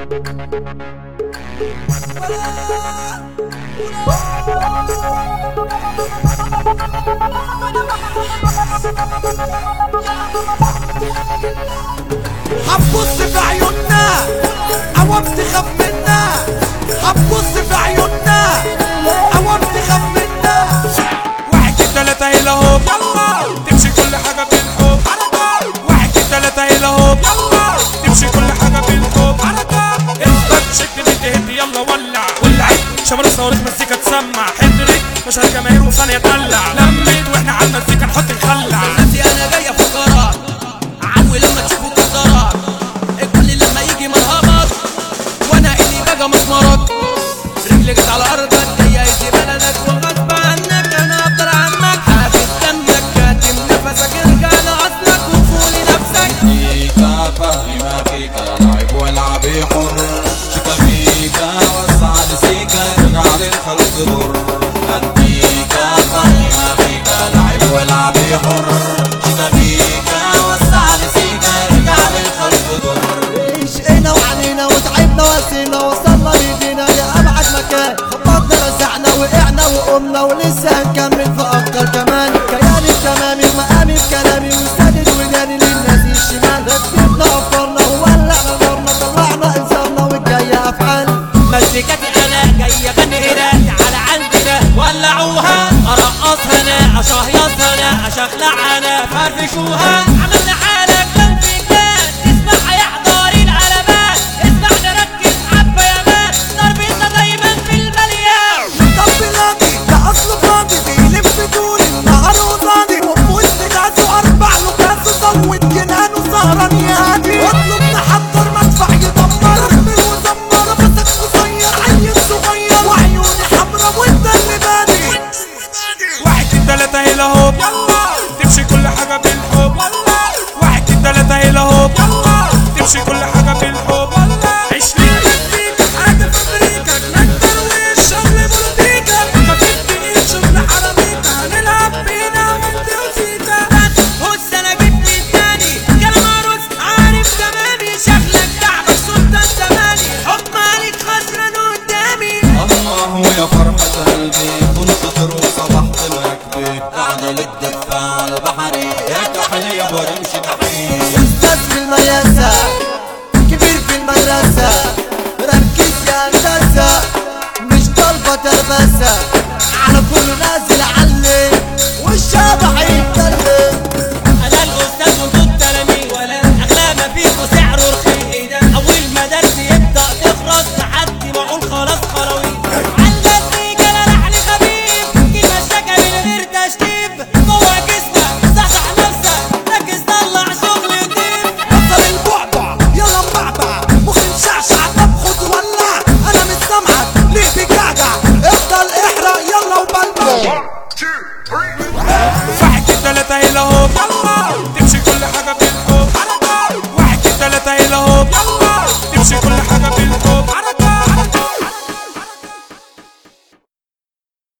هتبص في عيوننا عوام تخاف منا، هتبص في عيوننا عوام تخاف منا. واحد اتنين تلاتة هيلا هوب يلا تمشي كل حاجة بالحب على طول. واحد اتنين تلاتة هيلا هوب يلا تمشي كل حاجة بالحب على طول. اثبت شد بنت يلا ولع ولعت شمال صواريخ مزيكا تسمع حضرت مشهد جماهير وثانية تقلع لمت واحنا على المزيكا نحط نخلع. نفسي انا جاية في قرار عوي لما تشوفوا كسرات الكل لما يجي مرهبط وانا اللي بقى مسمرات. رجلي جت على ارضك جاية يجي بلدك وغصب عنك انا افضل عنك حابس دمك كاتم نفسك ارجع لاصلك وفولي نفسك. فيكا فاهمة فيكا لعب والعب حر شيكا فيكا وسع لسيكا ارجع للخلق ضر